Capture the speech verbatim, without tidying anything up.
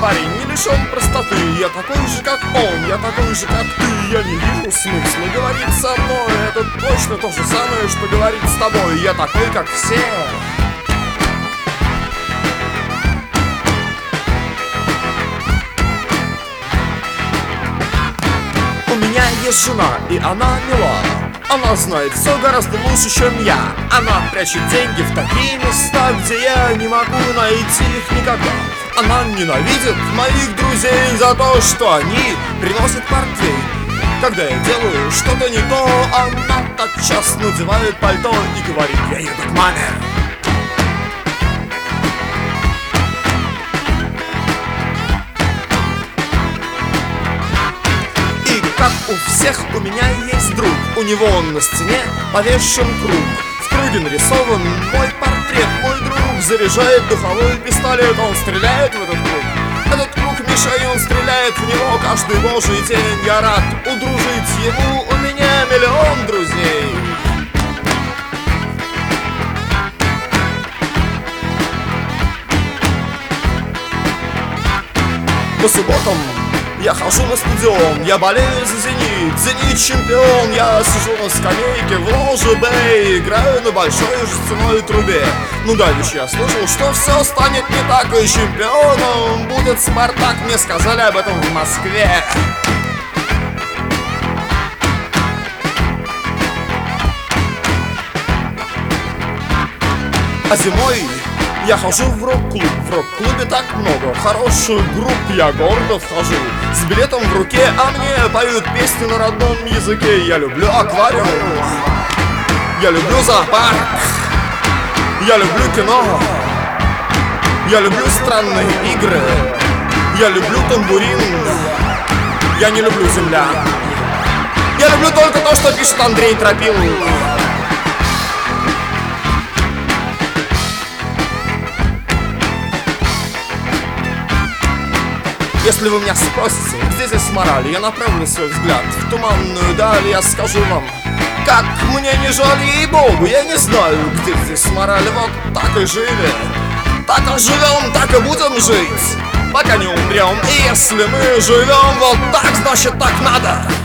парень не лишен простоты. Я такой же, как он, я такой же, как ты. Я не вижу смысла говорить со мной. Это точно то же самое, что говорить с тобой. Я такой, как все. У меня есть жена, и она мила. Она знает все гораздо лучше, чем я. Она прячет деньги в такие места, где я не могу найти их никогда. Она ненавидит моих друзей за то, что они приносят портвейн. Когда я делаю что-то не то, она тотчас надевает пальто и говорит: я еду к маме. Как у всех, у меня есть друг. У него на стене повешен круг. В круге нарисован мой портрет. Мой друг заряжает духовой пистолет. Он стреляет в этот круг. Этот круг мишень, он стреляет в него каждый божий день. Я рад удружить ему, у меня миллион друзей. По субботам я хожу на стадион, я болею за «Зенит», «Зенит» чемпион. Я сижу на скамейке в ложе Б, играю на большой жестяной трубе. Ну давеча я слышал, что все станет не так, и чемпионом будет «Спартак». Мне сказали об этом в Москве. А зимой я хожу в рок-клуб, в рок-клубе так много хороших групп, я гордо вхожу с билетом в руке, а мне поют песни на родном языке. Я люблю аквариум, я люблю зоопарк, я люблю кино, я люблю странные игры, я люблю тамбурин, я не люблю земля. Я люблю только то, что пишет Андрей Тропил. Если вы меня спросите, где здесь мораль, я направлю свой взгляд в туманную даль. Я скажу вам, как мне не жаль, ей-богу, я не знаю, где здесь мораль. Вот так и жили, так и живем, так и будем жить, пока не умрем. И если мы живем вот так, значит так надо.